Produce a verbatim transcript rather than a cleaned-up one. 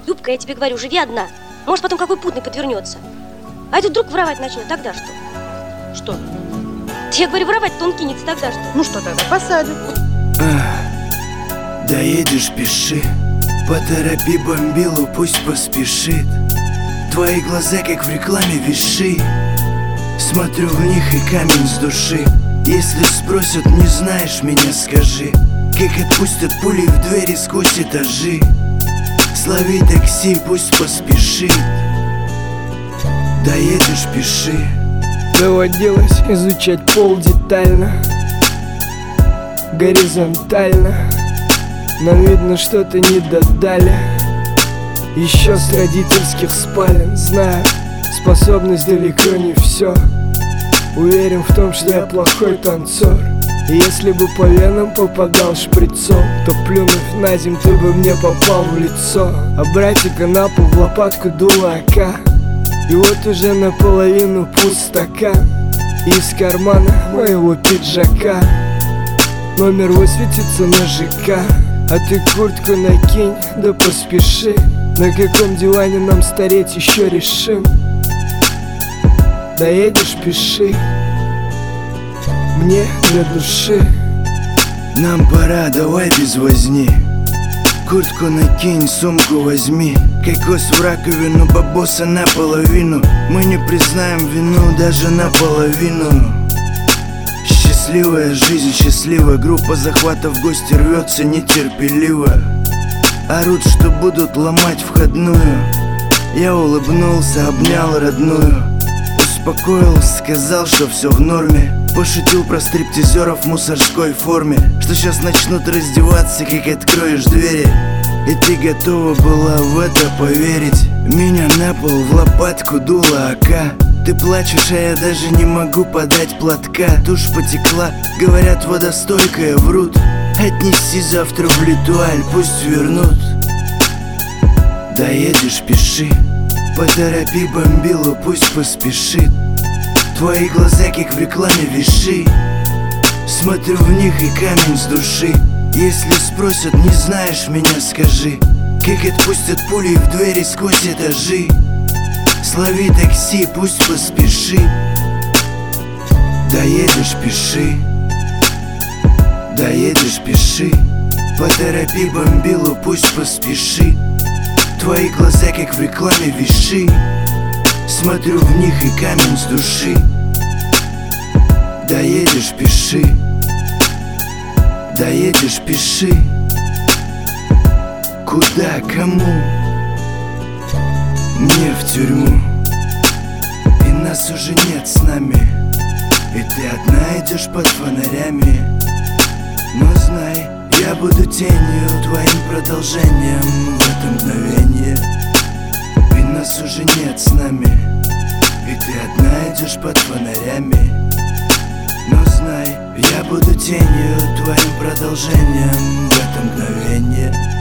Любка, я тебе говорю, живи одна. Может, потом какой путный подвернется. А этот вдруг воровать начнет, тогда что? Что? Я говорю, воровать-то он кинется, тогда что? Ну что тогда, посадят. А, доедешь, пиши. Поторопи бомбилу, пусть поспешит. Твои глаза, как в рекламе, виши. Смотрю в них и камень с души. Если спросят, не знаешь меня, скажи. Как отпустят пули в двери сквозь этажи. Слови такси, пусть поспешит. Доедешь, пиши. Доводилось изучать пол детально, горизонтально, но видно, что-то не додали. Еще с родительских спален знаю, способность далеко не все. Уверен в том, что я плохой танцор. И если бы по венам попадал шприцом, то плюнув на земь, ты бы мне попал в лицо. А братика на пол в лопатку дула АК. И вот уже наполовину пуст стакан. И из кармана моего пиджака номер высветится на ЖК. А ты куртку накинь, да поспеши. На каком диване нам стареть еще решим. Доедешь, пиши. Мне для души. Нам пора, давай без возни. Куртку накинь, сумку возьми. Кокос в раковину, бабоса наполовину. Мы не признаем вину даже наполовину. Счастливая жизнь, счастливая группа захвата в гости рвется нетерпеливо. Орут, что будут ломать входную. Я улыбнулся, обнял родную. Успокоил, сказал, что все в норме. Пошутил про стриптизеров в мусорской форме, что сейчас начнут раздеваться, как откроешь двери. И ты готова была в это поверить. Меня на пол в лопатку дула АК. Ты плачешь, а я даже не могу подать платка. Тушь потекла, говорят, водостойкая, врут. Отнеси завтра в Литуаль, пусть вернут. Доедешь, пиши. Поторопи бомбилу, пусть поспешит. Твои глаза, как в рекламе, виши. Смотрю в них и камень с души. Если спросят, не знаешь меня, скажи. Как отпустят пули в двери сквозь этажи. Слови такси, пусть поспешит. Доедешь, пиши. Доедешь, пиши. Поторопи бомбилу, пусть поспешит. Твои глаза, как в рекламе, виши. Смотрю в них и камень с души. Доедешь, пиши. Доедешь, пиши. Куда, кому? Мне в тюрьму. И нас уже нет с нами. И ты одна идешь под фонарями. Но знай, я буду тенью, твоим продолжением в это мгновение. И нас уже нет с нами. И ты одна идешь под фонарями. Но знай, я буду тенью, твоим продолжением в это мгновение.